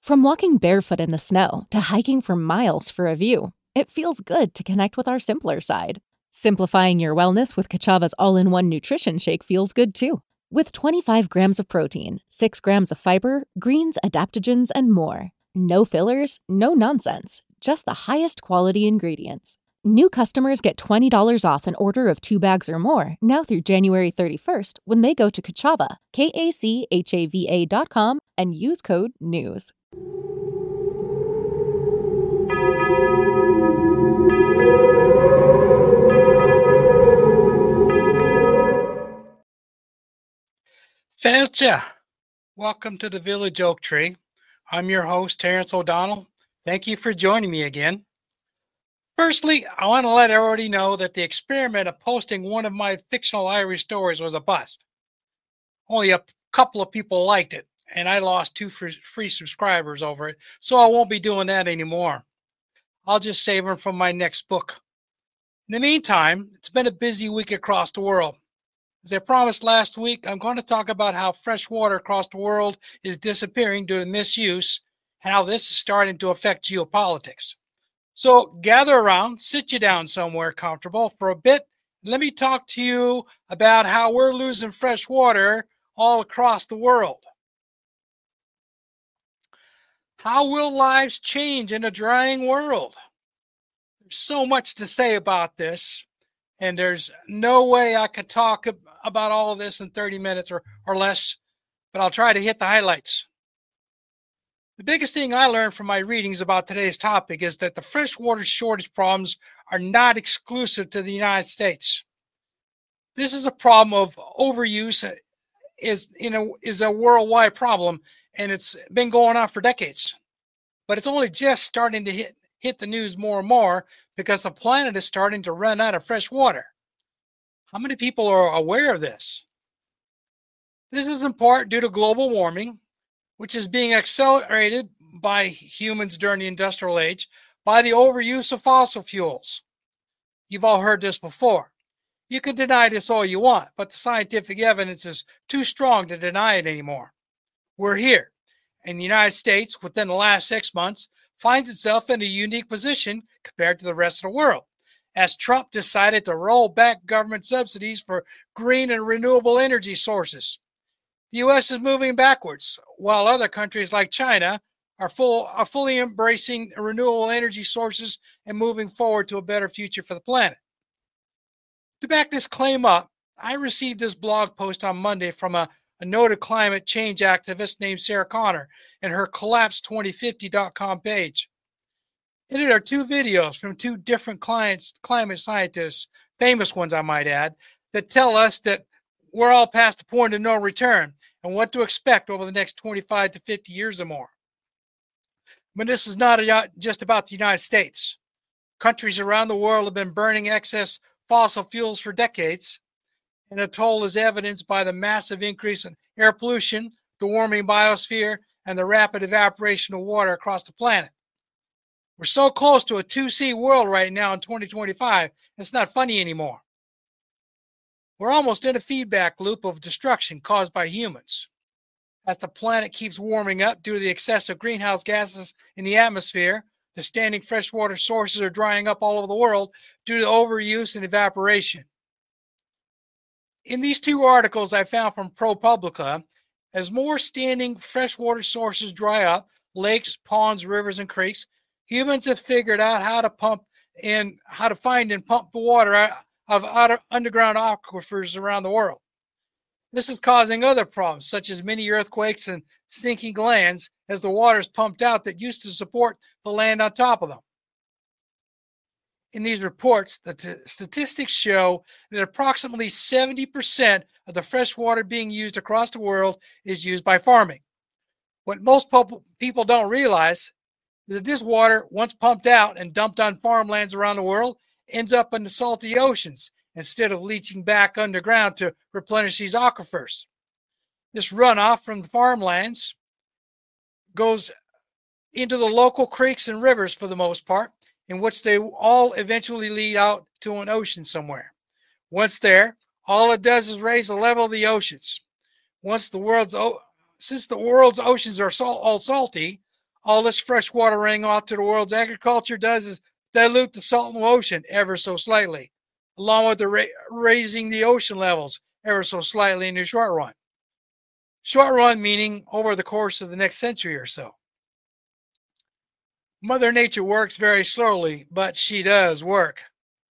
From walking barefoot in the snow to hiking for miles for a view, it feels good to connect with our simpler side. Simplifying your wellness with Kachava's all-in-one nutrition shake feels good too. With 25 grams of protein, 6 grams of fiber, greens, adaptogens, and more. No fillers, no nonsense, just the highest quality ingredients. New customers get $20 off an order of 2 bags or more now through January 31st when they go to Kachava, KACHAVA.com, and use code NEWS. Felcha, welcome to the Village Oak Tree. I'm your host, Terrence O'Donnell. Thank you for joining me again. Firstly, I want to let everybody know that the experiment of posting one of my fictional Irish stories was a bust. Only a couple of people liked it, and I lost 2 free subscribers over it, so I won't be doing that anymore. I'll just save them from my next book. In the meantime, it's been a busy week across the world. As I promised last week, I'm going to talk about how fresh water across the world is disappearing due to misuse and how this is starting to affect geopolitics. So gather around, sit you down somewhere comfortable for a bit. Let me talk to you about how we're losing fresh water all across the world. How will lives change in a drying world? There's so much to say about this, and there's no way I could talk about all of this in 30 minutes or less, but I'll try to hit the highlights. The biggest thing I learned from my readings about today's topic is that the freshwater shortage problems are not exclusive to the United States. This is a problem of overuse is a worldwide problem, and it's been going on for decades. But it's only just starting to hit the news more and more because the planet is starting to run out of fresh water. How many people are aware of this? This is in part due to global warming, which is being accelerated by humans during the industrial age by the overuse of fossil fuels. You've all heard this before. You can deny this all you want, but the scientific evidence is too strong to deny it anymore. We're here, and the United States, within the last 6 months, finds itself in a unique position compared to the rest of the world, as Trump decided to roll back government subsidies for green and renewable energy sources. The U.S. is moving backwards, while other countries like China are fully embracing renewable energy sources and moving forward to a better future for the planet. To back this claim up, I received this blog post on Monday from a noted climate change activist named Sarah Connor and her collapse2050.com page. In it are 2 videos from 2 different climate scientists, famous ones I might add, that tell us that we're all past the point of no return and what to expect over the next 25 to 50 years or more. But this is not just about the United States. Countries around the world have been burning excess fossil fuels for decades, and the toll is evidenced by the massive increase in air pollution, the warming biosphere, and the rapid evaporation of water across the planet. We're so close to a 2C world right now in 2025, it's not funny anymore. We're almost in a feedback loop of destruction caused by humans. As the planet keeps warming up due to the excessive greenhouse gases in the atmosphere, the standing freshwater sources are drying up all over the world due to overuse and evaporation. In these 2 articles I found from ProPublica, as more standing freshwater sources dry up, lakes, ponds, rivers, and creeks, humans have figured out how to find and pump the water out of underground aquifers around the world. This is causing other problems, such as mini earthquakes and sinking lands, as the water is pumped out that used to support the land on top of them. In these reports, the statistics show that approximately 70% of the fresh water being used across the world is used by farming. What most people don't realize is that this water, once pumped out and dumped on farmlands around the world, ends up in the salty oceans instead of leaching back underground to replenish these aquifers. This runoff from the farmlands goes into the local creeks and rivers for the most part, in which they all eventually lead out to an ocean somewhere. Once there, all it does is raise the level of the oceans. Since the world's oceans are all salty, All this fresh water running off to the world's agriculture does is dilute the salt in the ocean ever so slightly, along with the raising the ocean levels ever so slightly in the short run. Short run meaning over the course of the next century or so. Mother Nature works very slowly, but she does work.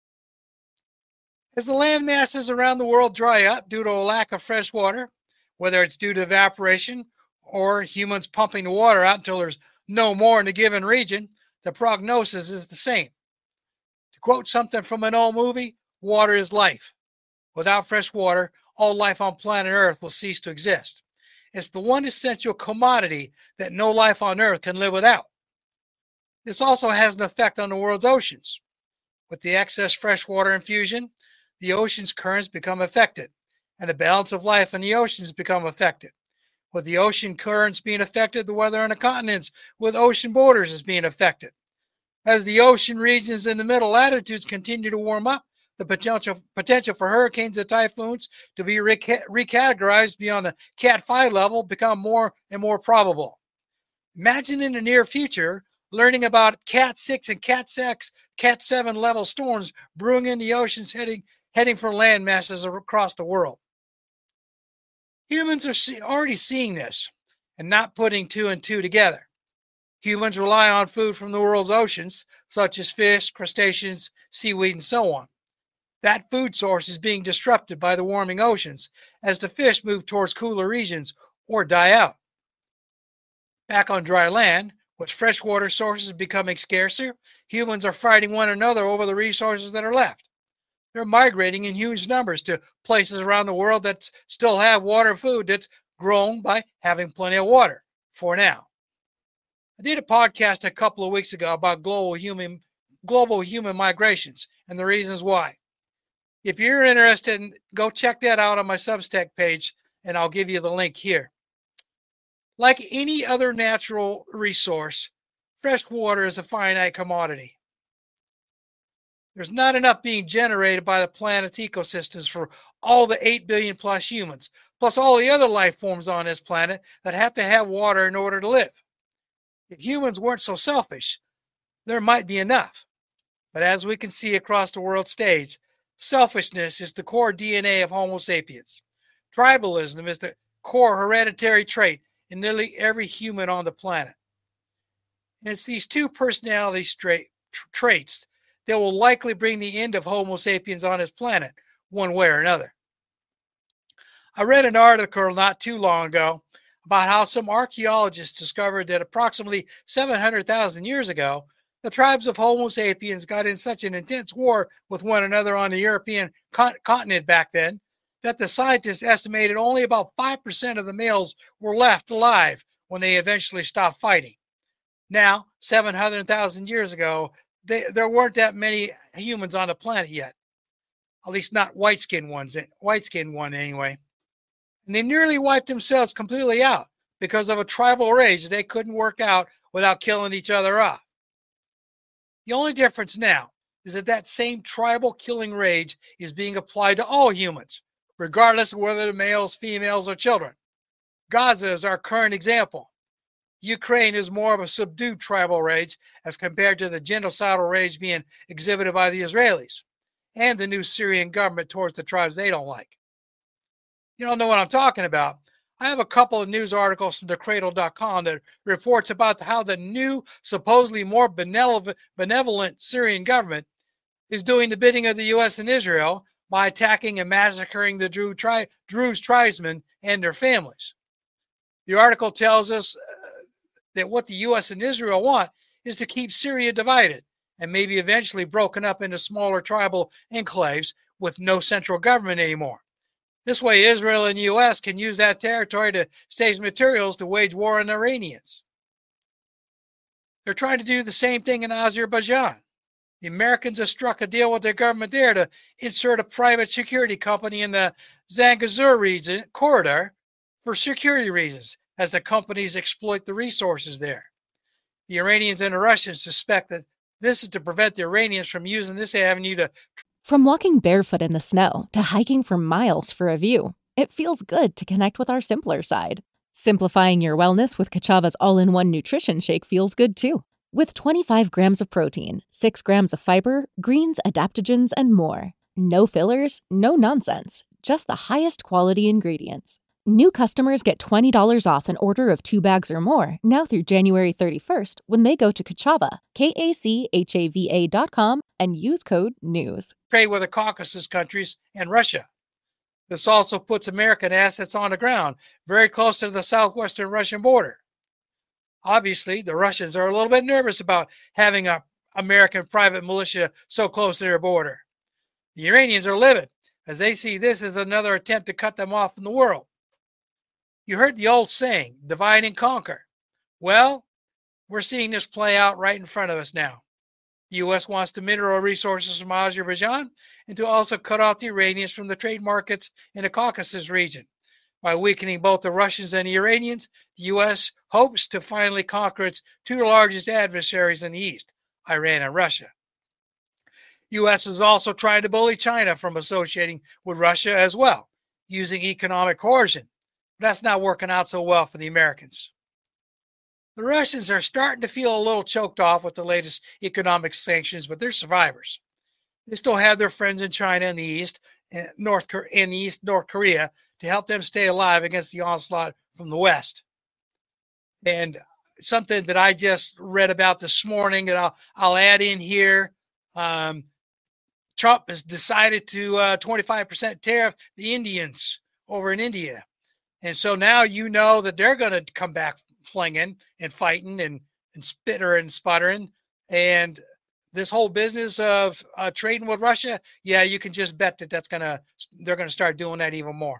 As the land masses around the world dry up due to a lack of fresh water, whether it's due to evaporation or humans pumping the water out until there's no more in a given region, the prognosis is the same. To quote something from an old movie, water is life. Without fresh water, all life on planet Earth will cease to exist. It's the one essential commodity that no life on Earth can live without. This also has an effect on the world's oceans. With the excess freshwater infusion, the ocean's currents become affected, and the balance of life in the oceans become affected. With the ocean currents being affected, the weather on the continents with ocean borders is being affected. As the ocean regions in the middle latitudes continue to warm up, the potential for hurricanes and typhoons to be recategorized beyond the Cat 5 level become more and more probable. Imagine in the near future learning about Cat 6 and Cat 7 level storms brewing in the oceans heading for land masses across the world. Humans are already seeing this and not putting two and two together. Humans rely on food from the world's oceans, such as fish, crustaceans, seaweed, and so on. That food source is being disrupted by the warming oceans as the fish move towards cooler regions or die out. Back on dry land, with freshwater sources becoming scarcer, humans are fighting one another over the resources that are left. They're migrating in huge numbers to places around the world that still have water and food that's grown by having plenty of water for now. I did a podcast a couple of weeks ago about global human migrations and the reasons why. If you're interested, go check that out on my Substack page, and I'll give you the link here. Like any other natural resource, fresh water is a finite commodity. There's not enough being generated by the planet's ecosystems for all the 8 billion plus humans, plus all the other life forms on this planet that have to have water in order to live. If humans weren't so selfish, there might be enough. But as we can see across the world stage, selfishness is the core DNA of Homo sapiens. Tribalism is the core hereditary trait in nearly every human on the planet. And it's these two personality traits that will likely bring the end of Homo sapiens on this planet, one way or another. I read an article not too long ago about how some archaeologists discovered that approximately 700,000 years ago, the tribes of Homo sapiens got in such an intense war with one another on the European continent back then that the scientists estimated only about 5% of the males were left alive when they eventually stopped fighting. Now, 700,000 years ago, there weren't that many humans on the planet yet. At least not white-skinned one anyway. And they nearly wiped themselves completely out because of a tribal rage that they couldn't work out without killing each other off. The only difference now is that same tribal killing rage is being applied to all humans, regardless of whether they're males, females, or children. Gaza is our current example. Ukraine is more of a subdued tribal rage as compared to the genocidal rage being exhibited by the Israelis and the new Syrian government towards the tribes they don't like. You don't know what I'm talking about. I have a couple of news articles from thecradle.com that reports about how the new, supposedly more benevolent Syrian government is doing the bidding of the U.S. and Israel by attacking and massacring the Druze tribesmen and their families. The article tells us that what the U.S. and Israel want is to keep Syria divided and maybe eventually broken up into smaller tribal enclaves with no central government anymore. This way, Israel and the U.S. can use that territory to stage materials to wage war on the Iranians. They're trying to do the same thing in Azerbaijan. The Americans have struck a deal with their government there to insert a private security company in the Zangezur corridor for security reasons, as the companies exploit the resources there. The Iranians and the Russians suspect that this is to prevent the Iranians from using this avenue to... From walking barefoot in the snow to hiking for miles for a view, it feels good to connect with our simpler side. Simplifying your wellness with Kachava's all-in-one nutrition shake feels good too. With 25 grams of protein, 6 grams of fiber, greens, adaptogens, and more. No fillers, no nonsense, just the highest quality ingredients. New customers get $20 off an order of 2 bags or more now through January 31st when they go to Kachava, KACHAVA.com, and use code NEWS. Trade with the Caucasus countries and Russia. This also puts American assets on the ground, very close to the southwestern Russian border. Obviously, the Russians are a little bit nervous about having an American private militia so close to their border. The Iranians are livid, as they see this as another attempt to cut them off from the world. You heard the old saying, divide and conquer. Well, we're seeing this play out right in front of us now. The U.S. wants the mineral resources from Azerbaijan and to also cut off the Iranians from the trade markets in the Caucasus region. By weakening both the Russians and the Iranians, the U.S. hopes to finally conquer its two largest adversaries in the East, Iran and Russia. U.S. is also trying to bully China from associating with Russia as well, using economic coercion. But that's not working out so well for the Americans. The Russians are starting to feel a little choked off with the latest economic sanctions, but they're survivors. They still have their friends in China and the East, North Korea, to help them stay alive against the onslaught from the West. And something that I just read about this morning that I'll add in here, Trump has decided to 25% tariff the Indians over in India. And so now you know that they're going to come back flinging and fighting and spittering and sputtering. And this whole business of trading with Russia, yeah, you can just bet that they're going to start doing that even more.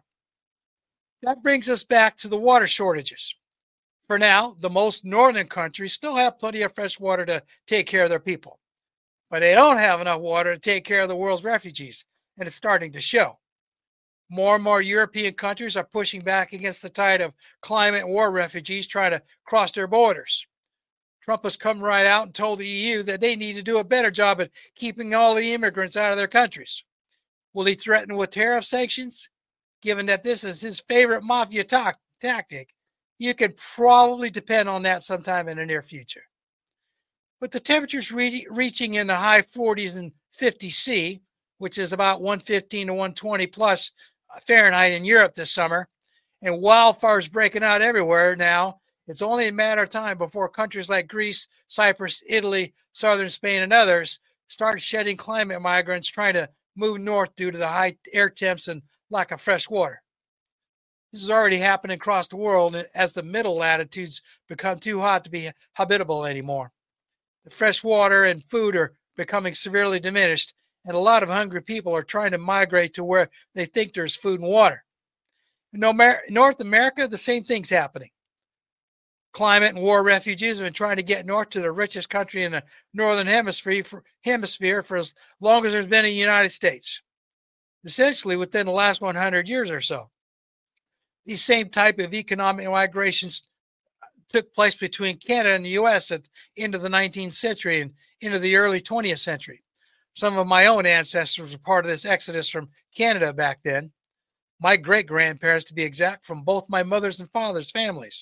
That brings us back to the water shortages. For now, the most northern countries still have plenty of fresh water to take care of their people. But they don't have enough water to take care of the world's refugees, and it's starting to show. More and more European countries are pushing back against the tide of climate and war refugees trying to cross their borders. Trump has come right out and told the EU that they need to do a better job at keeping all the immigrants out of their countries. Will he threaten with tariff sanctions? Given that this is his favorite mafia tactic, you can probably depend on that sometime in the near future. With the temperatures reaching in the high 40s and 50 C, which is about 115 to 120 plus Fahrenheit in Europe this summer, and wildfires breaking out everywhere now, it's only a matter of time before countries like Greece, Cyprus, Italy, southern Spain, and others start shedding climate migrants trying to move north due to the high air temps and lack of fresh water. This is already happening across the world as the middle latitudes become too hot to be habitable anymore. The fresh water and food are becoming severely diminished, and a lot of hungry people are trying to migrate to where they think there's food and water. In North America, the same thing's happening. Climate and war refugees have been trying to get north to the richest country in the northern hemisphere for as long as there's been in the United States, essentially within the last 100 years or so. These same type of economic migrations took place between Canada and the U.S. at the end of the 19th century and into the early 20th century. Some of my own ancestors were part of this exodus from Canada back then. My great-grandparents, to be exact, from both my mother's and father's families.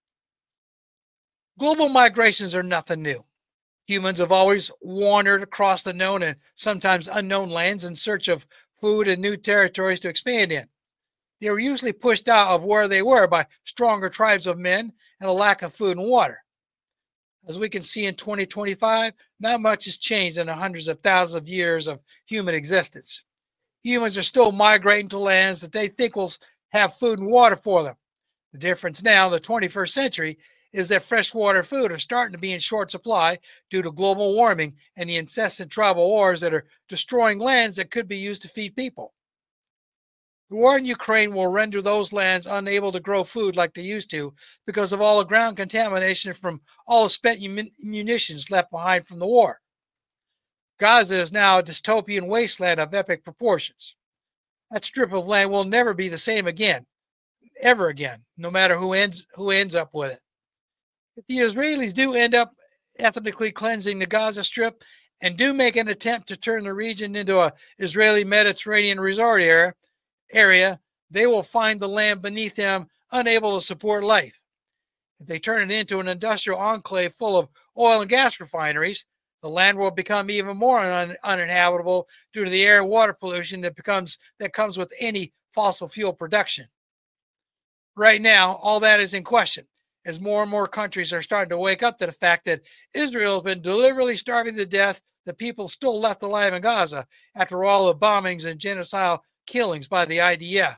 Global migrations are nothing new. Humans have always wandered across the known and sometimes unknown lands in search of food and new territories to expand in. They were usually pushed out of where they were by stronger tribes of men and a lack of food and water. As we can see in 2025, not much has changed in the hundreds of thousands of years of human existence. Humans are still migrating to lands that they think will have food and water for them. The difference now in the 21st century is that freshwater food are starting to be in short supply due to global warming and the incessant tribal wars that are destroying lands that could be used to feed people. The war in Ukraine will render those lands unable to grow food like they used to because of all the ground contamination from all the spent munitions left behind from the war. Gaza is now a dystopian wasteland of epic proportions. That strip of land will never be the same again, ever again, no matter who ends up with it. If the Israelis do end up ethnically cleansing the Gaza Strip and do make an attempt to turn the region into an Israeli Mediterranean resort area, they will find the land beneath them unable to support life. If they turn it into an industrial enclave full of oil and gas refineries, the land will become even more uninhabitable due to the air and water pollution that comes with any fossil fuel production. Right now, all that is in question, as more and more countries are starting to wake up to the fact that Israel has been deliberately starving to death the people still left alive in Gaza after all the bombings and genocidal killings by the IDF.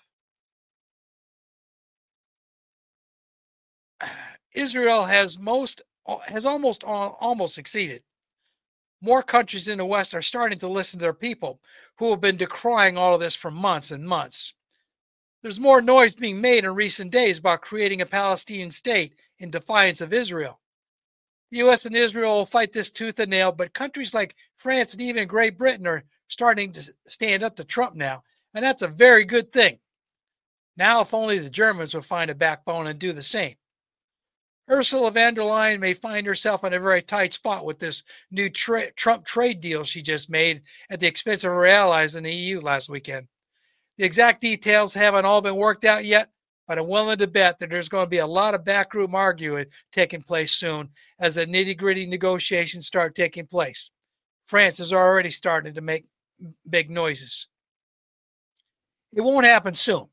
Israel has almost succeeded. More countries in the West are starting to listen to their people who have been decrying all of this for months and months. There's more noise being made in recent days about creating a Palestinian state in defiance of Israel. The U.S. and Israel will fight this tooth and nail, but countries like France and even Great Britain are starting to stand up to Trump now, and that's a very good thing. Now, if only the Germans would find a backbone and do the same. Ursula von der Leyen may find herself in a very tight spot with this new Trump trade deal she just made at the expense of her allies in the EU last weekend. The exact details haven't all been worked out yet, but I'm willing to bet that there's going to be a lot of backroom arguing taking place soon as the nitty-gritty negotiations start taking place. France is already starting to make big noises. It won't happen soon,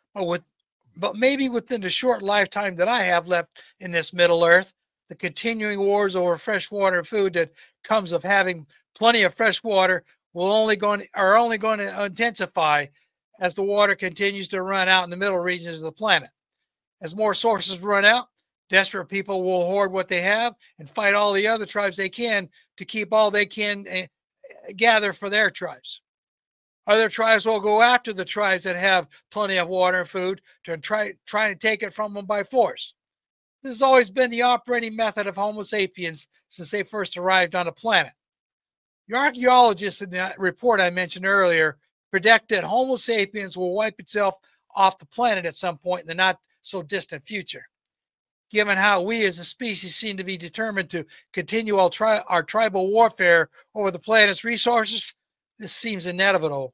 but maybe within the short lifetime that I have left in this Middle Earth, the continuing wars over fresh water and food that comes of having plenty of fresh water are only going to intensify as the water continues to run out in the middle regions of the planet. As more sources run out, desperate people will hoard what they have and fight all the other tribes they can to keep all they can gather for their tribes. Other tribes will go after the tribes that have plenty of water and food to try to take it from them by force. This has always been the operating method of Homo sapiens since they first arrived on the planet. The archaeologists in that report I mentioned earlier predict that Homo sapiens will wipe itself off the planet at some point in the not so distant future. Given how we as a species seem to be determined to continue our tribal warfare over the planet's resources, this seems inevitable.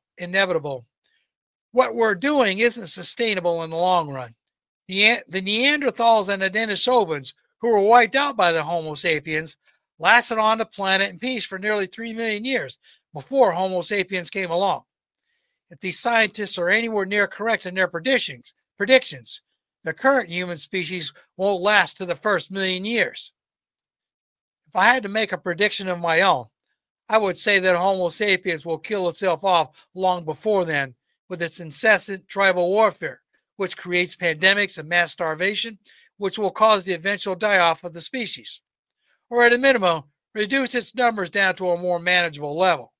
What we're doing isn't sustainable in the long run. The Neanderthals and the Denisovans, who were wiped out by the Homo sapiens, lasted on the planet in peace for nearly 3 million years before Homo sapiens came along. If these scientists are anywhere near correct in their predictions, the current human species won't last to the first million years. If I had to make a prediction of my own, I would say that Homo sapiens will kill itself off long before then with its incessant tribal warfare, which creates pandemics and mass starvation, which will cause the eventual die-off of the species, or at a minimum, reduce its numbers down to a more manageable level.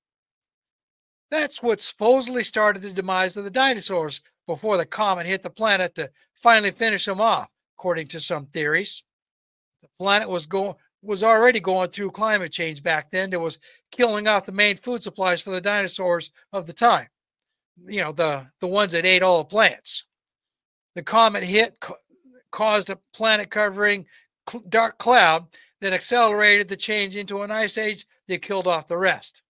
That's what supposedly started the demise of the dinosaurs before the comet hit the planet to finally finish them off, according to some theories. The planet was already going through climate change back then that was killing off the main food supplies for the dinosaurs of the time. You know, the ones that ate all the plants. The comet hit caused a planet-covering dark cloud that accelerated the change into an ice age that killed off the rest.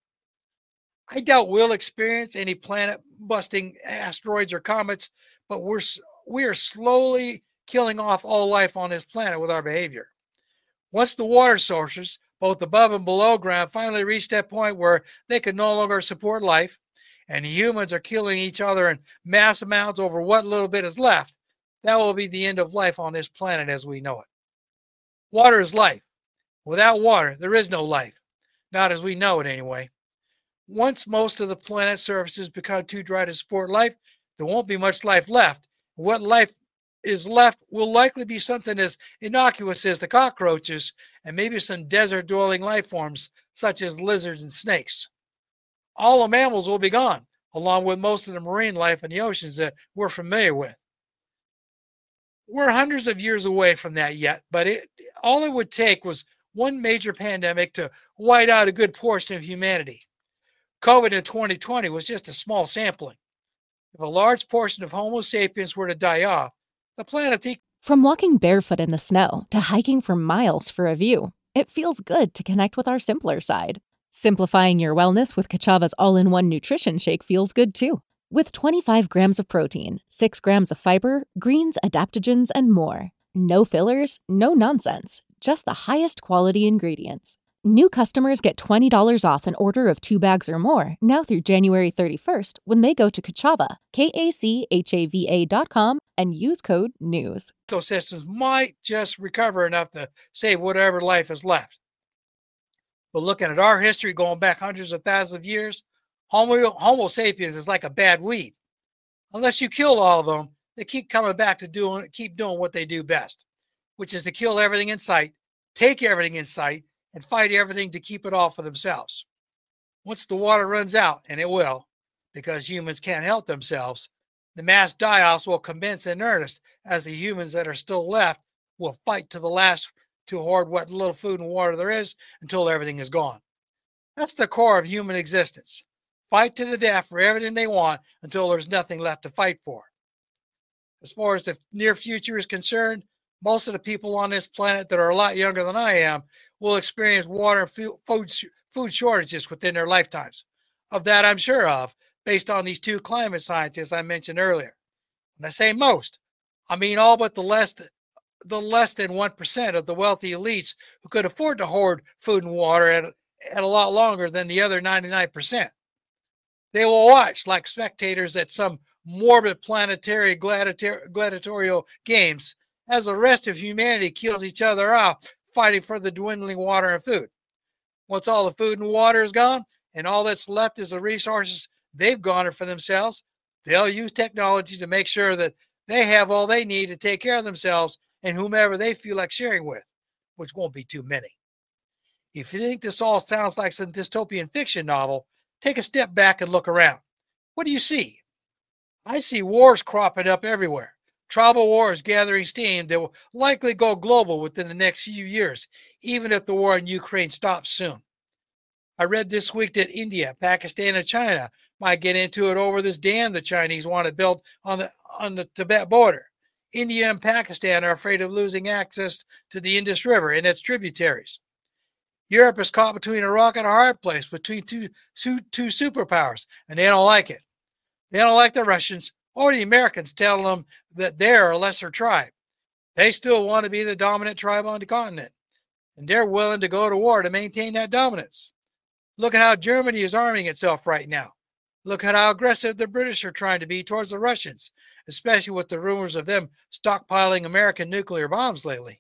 I doubt we'll experience any planet-busting asteroids or comets, but we are slowly killing off all life on this planet with our behavior. Once the water sources, both above and below ground, finally reach that point where they can no longer support life, and humans are killing each other in mass amounts over what little bit is left, that will be the end of life on this planet as we know it. Water is life. Without water, there is no life. Not as we know it anyway. Once most of the planet's surfaces become too dry to support life, there won't be much life left. What life is left will likely be something as innocuous as the cockroaches and maybe some desert-dwelling life forms such as lizards and snakes. All the mammals will be gone, along with most of the marine life in the oceans that we're familiar with. We're hundreds of years away from that yet, but all it would take was one major pandemic to wipe out a good portion of humanity. COVID in 2020 was just a small sampling. If a large portion of Homo sapiens were to die off, the planet... From walking barefoot in the snow to hiking for miles for a view, it feels good to connect with our simpler side. Simplifying your wellness with Kachava's all-in-one nutrition shake feels good too. With 25 grams of protein, 6 grams of fiber, greens, adaptogens, and more. No fillers, no nonsense, just the highest quality ingredients. New customers get $20 off an order of 2 bags or more now through January 31st when they go to Kachava, KACHAVA.com, and use code NEWS. Ecosystems might just recover enough to save whatever life is left. But looking at our history going back hundreds of thousands of years, Homo sapiens is like a bad weed. Unless you kill all of them, they keep coming back to doing what they do best, which is to kill everything in sight, take everything in sight, and fight everything to keep it all for themselves. Once the water runs out, and it will, because humans can't help themselves, the mass die-offs will commence in earnest as the humans that are still left will fight to the last to hoard what little food and water there is until everything is gone. That's the core of human existence. Fight to the death for everything they want until there's nothing left to fight for. As far as the near future is concerned, most of the people on this planet that are a lot younger than I am will experience water and food shortages within their lifetimes. Of that, I'm sure of, based on these two climate scientists I mentioned earlier. When I say most, I mean all but the less than 1% of the wealthy elites who could afford to hoard food and water at a lot longer than the other 99%. They will watch like spectators at some morbid planetary gladiatorial games as the rest of humanity kills each other off fighting for the dwindling water and food. Once all the food and water is gone and all that's left is the resources they've garnered for themselves, they'll use technology to make sure that they have all they need to take care of themselves and whomever they feel like sharing with, which won't be too many. If you think this all sounds like some dystopian fiction novel, take a step back and look around. What do you see? I see wars cropping up everywhere. Tribal wars gathering steam that will likely go global within the next few years, even if the war in Ukraine stops soon. I read this week that India, Pakistan, and China might get into it over this dam the Chinese want to build on the Tibet border. India and Pakistan are afraid of losing access to the Indus River and its tributaries. Europe is caught between a rock and a hard place between two superpowers, and they don't like it. They don't like the Russians or the Americans telling them that they're a lesser tribe. They still want to be the dominant tribe on the continent, and they're willing to go to war to maintain that dominance. Look at how Germany is arming itself right now. Look at how aggressive the British are trying to be towards the Russians, especially with the rumors of them stockpiling American nuclear bombs lately.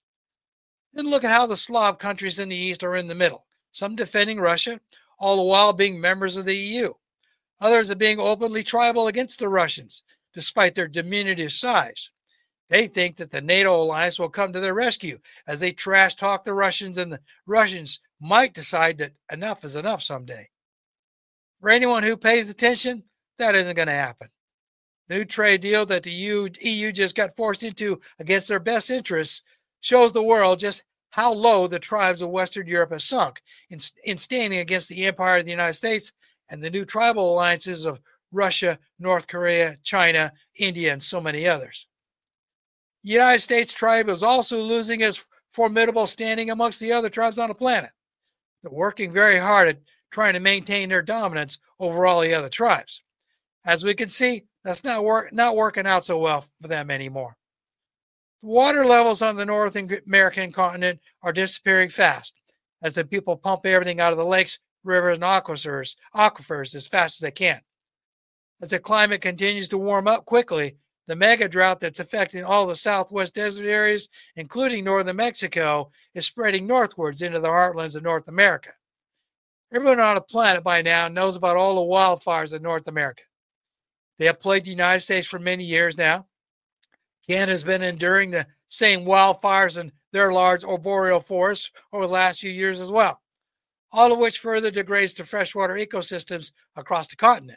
Then look at how the Slav countries in the East are in the middle, some defending Russia, all the while being members of the EU. Others are being openly tribal against the Russians, despite their diminutive size. They think that the NATO alliance will come to their rescue as they trash talk the Russians, and the Russians might decide that enough is enough someday. For anyone who pays attention, that isn't going to happen. The new trade deal that the EU just got forced into against their best interests shows the world just how low the tribes of Western Europe have sunk in standing against the empire of the United States and the new tribal alliances of Russia, North Korea, China, India, and so many others. The United States tribe is also losing its formidable standing amongst the other tribes on the planet. They're working very hard at trying to maintain their dominance over all the other tribes. As we can see, that's not working out so well for them anymore. The water levels on the North American continent are disappearing fast as the people pump everything out of the lakes, rivers, and aquifers as fast as they can. As the climate continues to warm up quickly, the mega drought that's affecting all the southwest desert areas, including northern Mexico, is spreading northwards into the heartlands of North America. Everyone on the planet by now knows about all the wildfires in North America. They have plagued the United States for many years now. Canada has been enduring the same wildfires in their large arboreal forests over the last few years as well, all of which further degrades the freshwater ecosystems across the continent.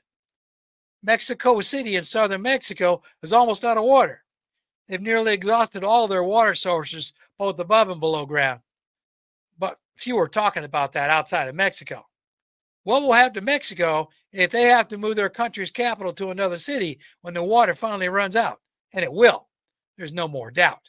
Mexico City in southern Mexico is almost out of water. They've nearly exhausted all their water sources, both above and below ground. But few are talking about that outside of Mexico. What will happen to Mexico if they have to move their country's capital to another city when the water finally runs out? And it will. There's no more doubt.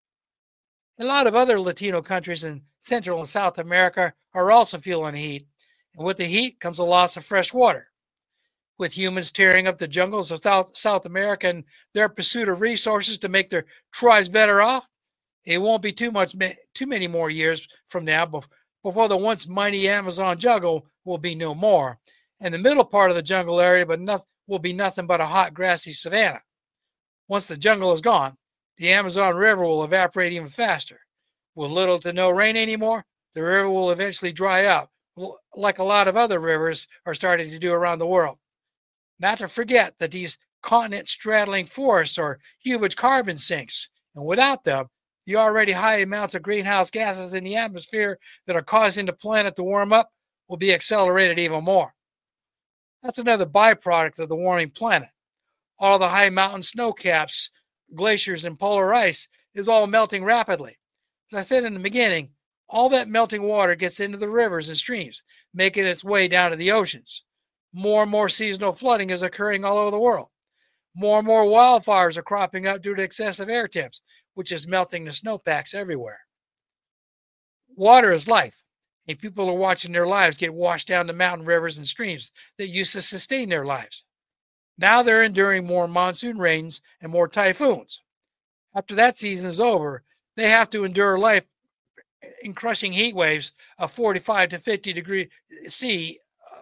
A lot of other Latino countries in Central and South America are also feeling the heat. And with the heat comes a loss of fresh water. With humans tearing up the jungles of South America in their pursuit of resources to make their tribes better off, it won't be too many more years from now before the once mighty Amazon jungle will be no more, and the middle part of the jungle area will be nothing but a hot, grassy savanna. Once the jungle is gone, the Amazon River will evaporate even faster. With little to no rain anymore, the river will eventually dry up, like a lot of other rivers are starting to do around the world. Not to forget that these continent-straddling forests are huge carbon sinks, and without them, the already high amounts of greenhouse gases in the atmosphere that are causing the planet to warm up will be accelerated even more. That's another byproduct of the warming planet. All the high mountain snow caps, glaciers, and polar ice is all melting rapidly. As I said in the beginning, all that melting water gets into the rivers and streams, making its way down to the oceans. More and more seasonal flooding is occurring all over the world. More and more wildfires are cropping up due to excessive air temps, which is melting the snowpacks everywhere. Water is life, and people are watching their lives get washed down the mountain rivers and streams that used to sustain their lives. Now they're enduring more monsoon rains and more typhoons. After that season is over, they have to endure life in crushing heat waves of 45 to 50 degree C.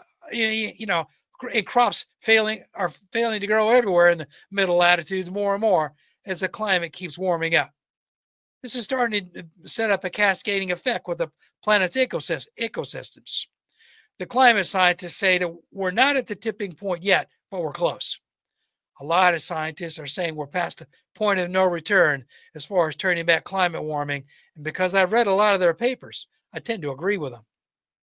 And crops are failing to grow everywhere in the middle latitudes more and more as the climate keeps warming up. This is starting to set up a cascading effect with the planet's ecosystems. The climate scientists say that we're not at the tipping point yet, but we're close. A lot of scientists are saying we're past the point of no return as far as turning back climate warming, and because I've read a lot of their papers, I tend to agree with them.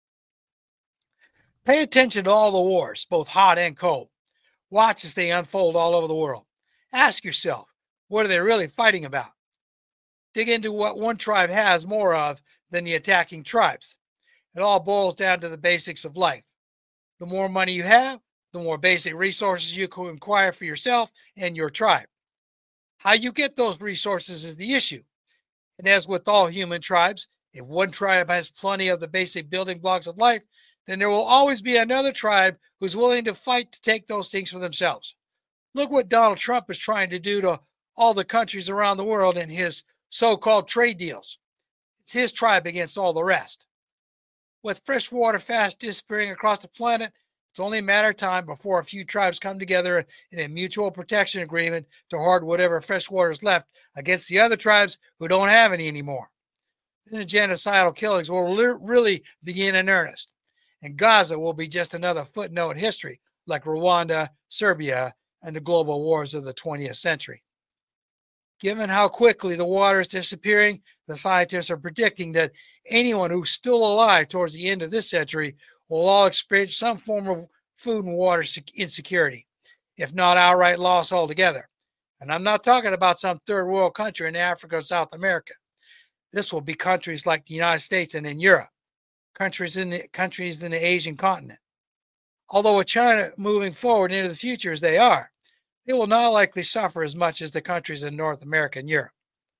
Pay attention to all the wars, both hot and cold. Watch as they unfold all over the world. Ask yourself, what are they really fighting about? Dig into what one tribe has more of than the attacking tribes. It all boils down to the basics of life. The more money you have, the more basic resources you can acquire for yourself and your tribe. How you get those resources is the issue. And as with all human tribes, if one tribe has plenty of the basic building blocks of life, then there will always be another tribe who's willing to fight to take those things for themselves. Look what Donald Trump is trying to do to all the countries around the world in his so-called trade deals. It's his tribe against all the rest. With fresh water fast disappearing across the planet, it's only a matter of time before a few tribes come together in a mutual protection agreement to hoard whatever fresh water is left against the other tribes who don't have any anymore. Then the genocidal killings will really begin in earnest, and Gaza will be just another footnote in history, like Rwanda, Serbia, and the global wars of the 20th century. Given how quickly the water is disappearing, the scientists are predicting that anyone who's still alive towards the end of this century will all experience some form of food and water insecurity, if not outright loss altogether. And I'm not talking about some third world country in Africa or South America. This will be countries like the United States and in Europe, countries in the Asian continent. Although with China moving forward into the future as they are, they will not likely suffer as much as the countries in North America and Europe.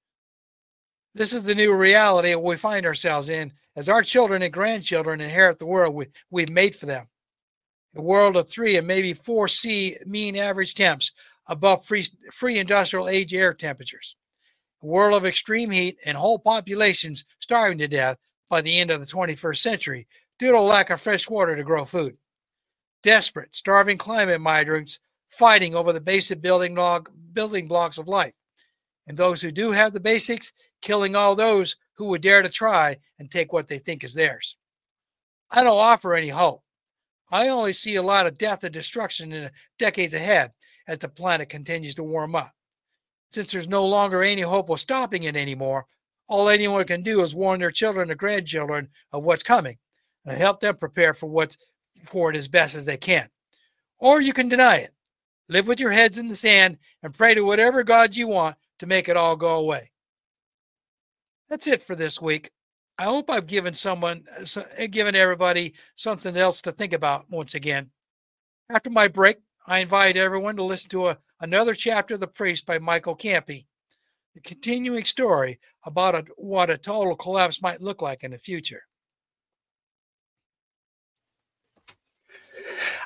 This is the new reality we find ourselves in as our children and grandchildren inherit the world we've made for them. A world of 3 and maybe 4 C mean average temps above free industrial age air temperatures. A world of extreme heat and whole populations starving to death by the end of the 21st century due to a lack of fresh water to grow food. Desperate, starving climate migrants fighting over the basic building blocks of life. And those who do have the basics, killing all those who would dare to try and take what they think is theirs. I don't offer any hope. I only see a lot of death and destruction in the decades ahead as the planet continues to warm up. Since there's no longer any hope of stopping it anymore, all anyone can do is warn their children and grandchildren of what's coming and help them prepare for it as best as they can. Or you can deny it. Live with your heads in the sand and pray to whatever gods you want to make it all go away. That's it for this week. I hope I've given everybody something else to think about once again. After my break, I invite everyone to listen to another chapter of The Priest by Michael Campy, the continuing story about what a total collapse might look like in the future.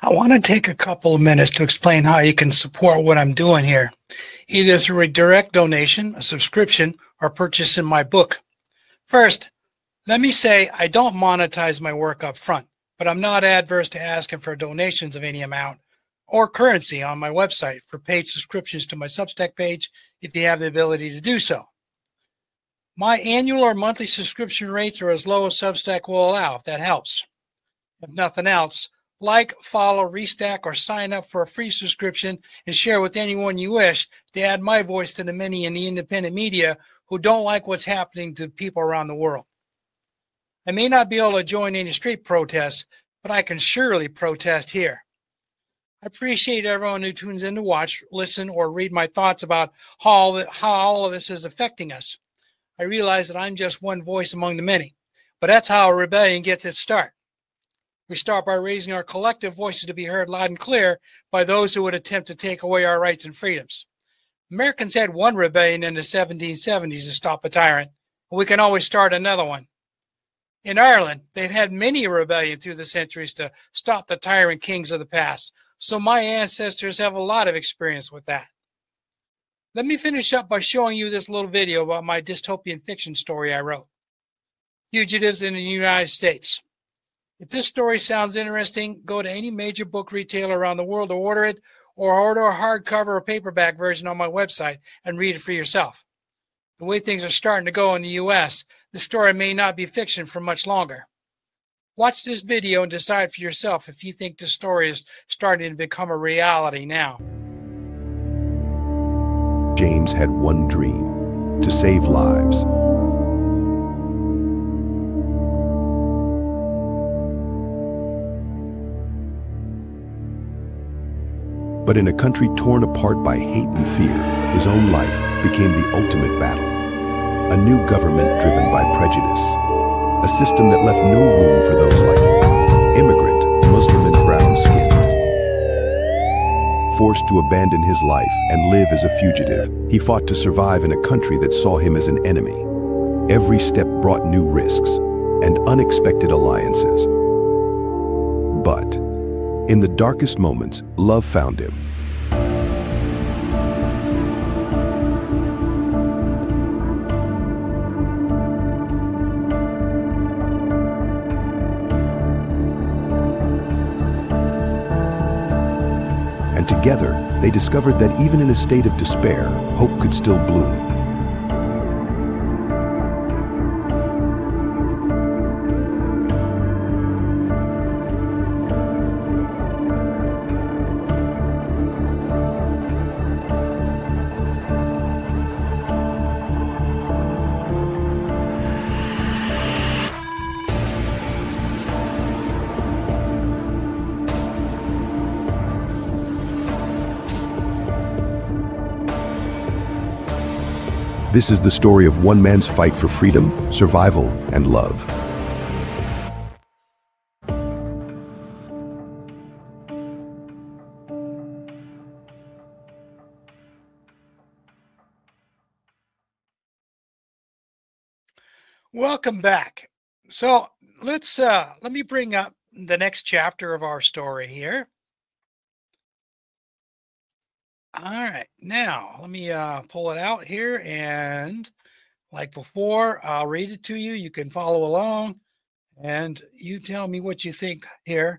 I want to take a couple of minutes to explain how you can support what I'm doing here, either through a direct donation, a subscription, or purchasing my book. First, let me say I don't monetize my work up front, but I'm not adverse to asking for donations of any amount or currency on my website for paid subscriptions to my Substack page if you have the ability to do so. My annual or monthly subscription rates are as low as Substack will allow, if that helps. If nothing else, like, follow, restack, or sign up for a free subscription and share with anyone you wish to add my voice to the many in the independent media who don't like what's happening to people around the world. I may not be able to join any street protests, but I can surely protest here. I appreciate everyone who tunes in to watch, listen, or read my thoughts about how all of this is affecting us. I realize that I'm just one voice among the many, but that's how a rebellion gets its start. We start by raising our collective voices to be heard loud and clear by those who would attempt to take away our rights and freedoms. Americans had one rebellion in the 1770s to stop a tyrant, and we can always start another one. In Ireland, they've had many rebellions through the centuries to stop the tyrant kings of the past, so my ancestors have a lot of experience with that. Let me finish up by showing you this little video about my dystopian fiction story I wrote, Fugitives in the United States. If this story sounds interesting, go to any major book retailer around the world to order it, or order a hardcover or paperback version on my website and read it for yourself. The way things are starting to go in the U.S., the story may not be fiction for much longer. Watch this video and decide for yourself if you think the story is starting to become a reality now. James had one dream: to save lives. But in a country torn apart by hate and fear, his own life became the ultimate battle. A new government driven by prejudice. A system that left no room for those like him. Immigrant, Muslim and brown-skinned. Forced to abandon his life and live as a fugitive, he fought to survive in a country that saw him as an enemy. Every step brought new risks and unexpected alliances. But in the darkest moments, love found him. And together, they discovered that even in a state of despair, hope could still bloom. This is the story of one man's fight for freedom, survival, and love. Welcome back. So let me bring up the next chapter of our story here. All right, now let me pull it out here, and like before, I'll read it to you. You can follow along, and you tell me what you think here.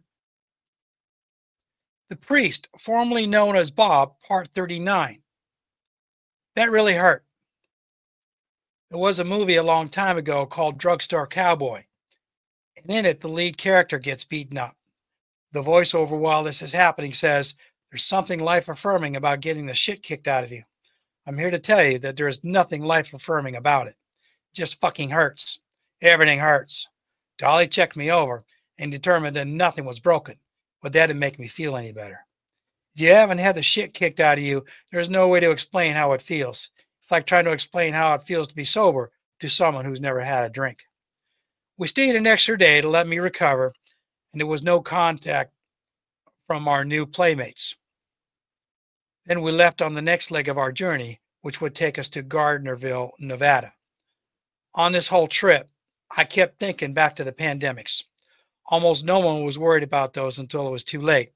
The Priest, formerly known as Bob, Part 39. That really hurt. There was a movie a long time ago called Drugstore Cowboy, and in it, the lead character gets beaten up. The voiceover while this is happening says, "There's something life-affirming about getting the shit kicked out of you. I'm here to tell you that there is nothing life-affirming about it. It just fucking hurts. Everything hurts." Dolly checked me over and determined that nothing was broken, but that didn't make me feel any better. If you haven't had the shit kicked out of you, there's no way to explain how it feels. It's like trying to explain how it feels to be sober to someone who's never had a drink. We stayed an extra day to let me recover, and there was no contact from our new playmates. Then we left on the next leg of our journey, which would take us to Gardnerville, Nevada. On this whole trip, I kept thinking back to the pandemics. Almost no one was worried about those until it was too late,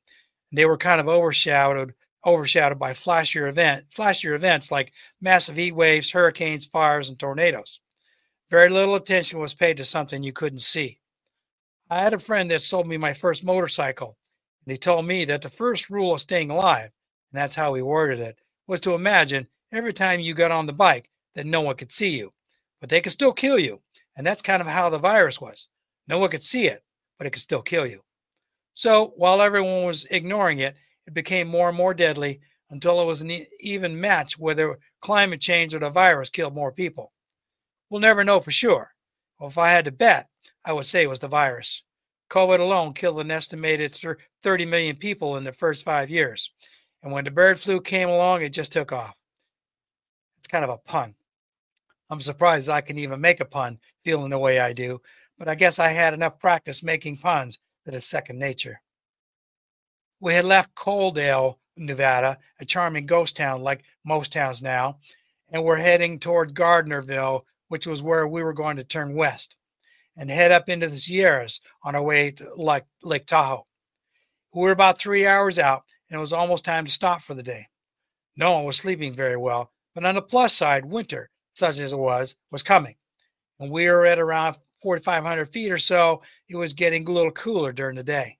They were kind of overshadowed by flashier events like massive heat waves, hurricanes, fires, and tornadoes. Very little attention was paid to something you couldn't see. I had a friend that sold me my first motorcycle, and he told me that the first rule of staying alive, and that's how he worded it, was to imagine every time you got on the bike that no one could see you, but they could still kill you. And that's kind of how the virus was. No one could see it, but it could still kill you. So while everyone was ignoring it, it became more and more deadly until it was an even match whether climate change or the virus killed more people. We'll never know for sure. Well, if I had to bet, I would say it was the virus. COVID alone killed an estimated 30 million people in the first 5 years. And when the bird flu came along, it just took off. It's kind of a pun. I'm surprised I can even make a pun feeling the way I do, but I guess I had enough practice making puns that it's second nature. We had left Coaldale, Nevada, a charming ghost town like most towns now, and we're heading toward Gardnerville, which was where we were going to turn west and head up into the Sierras on our way to Lake Tahoe. We were about 3 hours out, and it was almost time to stop for the day. No one was sleeping very well, but on the plus side, winter, such as it was coming. And we were at around 4,500 feet or so. It was getting a little cooler during the day.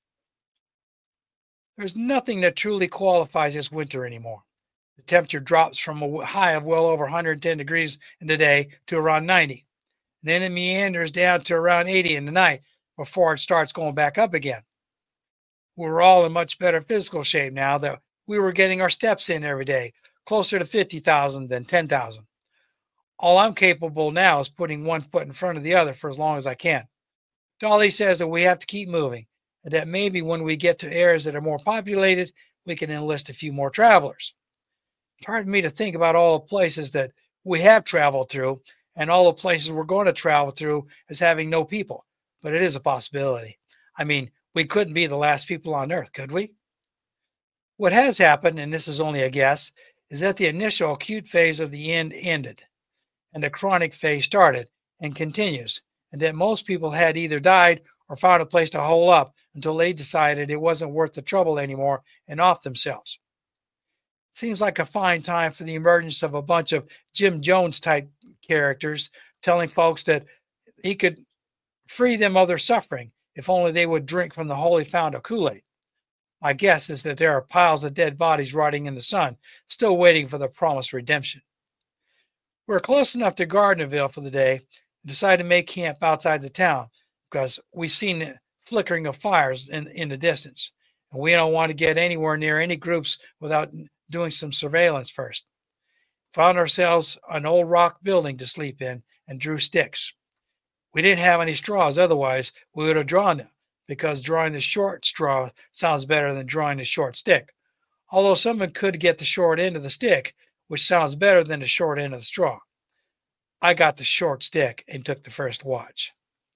There's nothing that truly qualifies as winter anymore. The temperature drops from a high of well over 110 degrees in the day to around 90. And then it meanders down to around 80 in the night before it starts going back up again. We're all in much better physical shape now that we were getting our steps in every day, closer to 50,000 than 10,000. All I'm capable now is putting one foot in front of the other for as long as I can. Dolly says that we have to keep moving, and that maybe when we get to areas that are more populated, we can enlist a few more travelers. It's hard for me to think about all the places that we have traveled through and all the places we're going to travel through as having no people, but it is a possibility. I mean, we couldn't be the last people on Earth, could we? What has happened, and this is only a guess, is that the initial acute phase of the end ended, and the chronic phase started and continues, and that most people had either died or found a place to hole up until they decided it wasn't worth the trouble anymore and off themselves. Seems like a fine time for the emergence of a bunch of Jim Jones type characters telling folks that he could free them of their suffering if only they would drink from the holy fount of Kool-Aid. My guess is that there are piles of dead bodies rotting in the sun, still waiting for the promised redemption. We're close enough to Gardnerville for the day and decided to make camp outside the town because we've seen the flickering of fires in the distance, and we don't want to get anywhere near any groups without doing some surveillance first. Found ourselves an old rock building to sleep in and drew sticks. We didn't have any straws, otherwise we would have drawn them, because drawing the short straw sounds better than drawing the short stick. Although someone could get the short end of the stick, which sounds better than the short end of the straw. I got the short stick and took the first watch.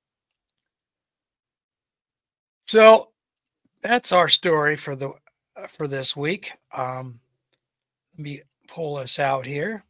So that's our story for this week. Let me pull this out here.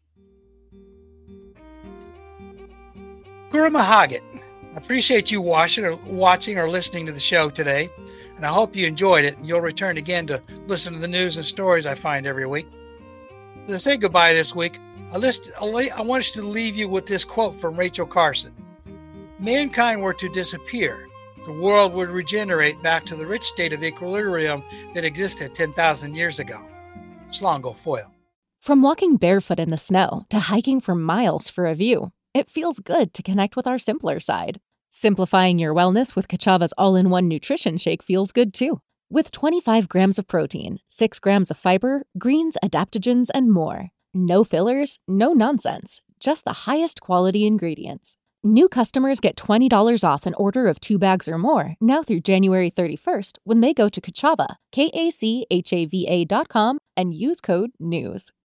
Guru Mahagat, I appreciate you watching or listening to the show today, and I hope you enjoyed it and you'll return again to listen to the news and stories I find every week. As I say goodbye this week, I want us to leave you with this quote from Rachel Carson. Mankind were to disappear, the world would regenerate back to the rich state of equilibrium that existed 10,000 years ago. Slongo Foil. From walking barefoot in the snow to hiking for miles for a view, it feels good to connect with our simpler side. Simplifying your wellness with Kachava's all-in-one nutrition shake feels good too. With 25 grams of protein, 6 grams of fiber, greens, adaptogens, and more. No fillers, no nonsense, just the highest quality ingredients. New customers get $20 off an order of 2 bags or more now through January 31st when they go to Kachava, KACHAVA.com, and use code NEWS.